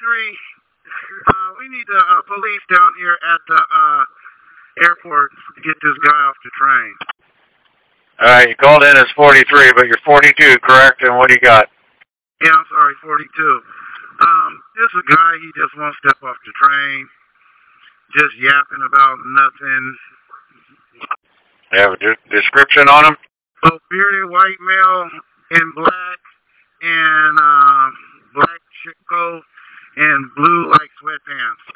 We need the police down here at the airport to get this guy off the train. Alright, you called in as 43, but you're 42, correct? And what do you got? Yeah, I'm sorry, 42. This a guy, he just won't step off the train. Just yapping about nothing. You have a description on him? A bearded white male in black and black coat and blue like sweatpants.